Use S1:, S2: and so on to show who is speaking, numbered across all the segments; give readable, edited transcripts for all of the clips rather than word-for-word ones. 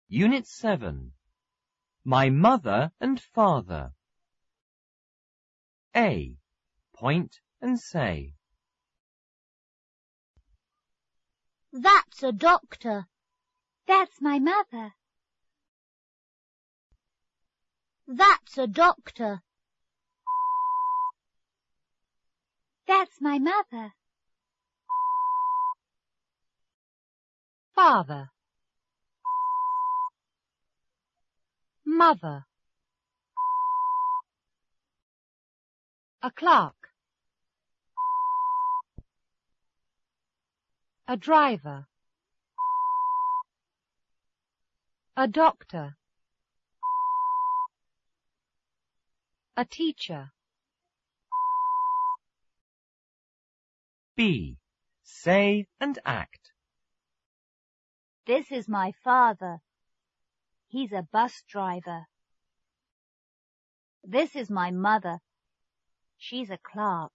S1: Unit 7. My mother and father. A. Point and say.
S2: That's a doctor.
S3: That's my mother.
S2: That's a doctor.
S3: That's my mother.
S4: Father, mother, a clerk, a driver, a doctor, a teacher.
S1: B. Say and act.
S3: This is my father. He's a bus driver. This is my mother. She's a clerk.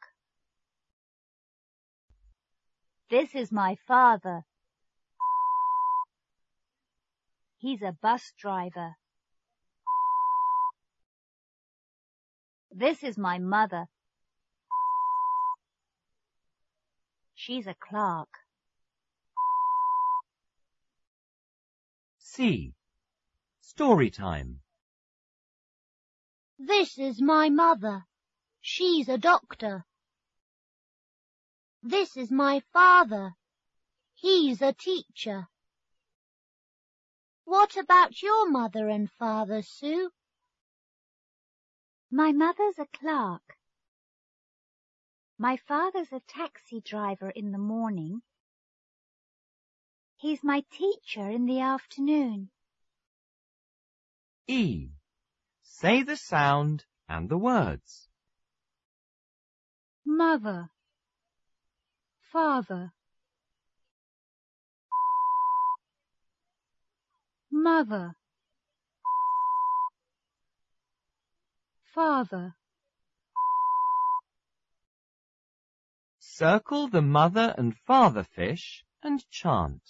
S3: This is my father. He's a bus driver. This is my mother. She's a clerk.
S1: C. Story time.
S2: This is my mother. She's a doctor. This is my father. He's a teacher. What about your mother and father, Sue?
S3: My mother's a clerk. My father's a taxi driver in the morning. He's my teacher in the afternoon.
S1: E. Say the sound and the words.
S4: Mother, father, mother, father.
S1: Circle the mother and father fish and chant.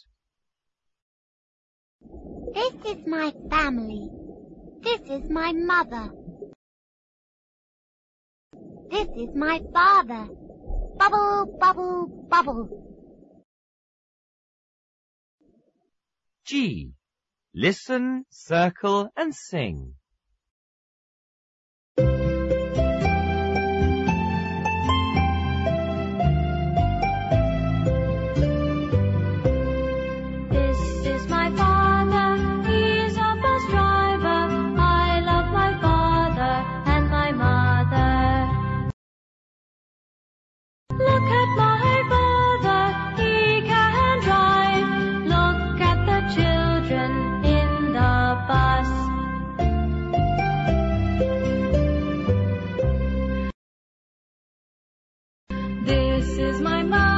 S2: This is my family. This is my mother. This is my father. Bubble, bubble, bubble.
S1: G. Listen, circle and sing.
S5: This is my mother.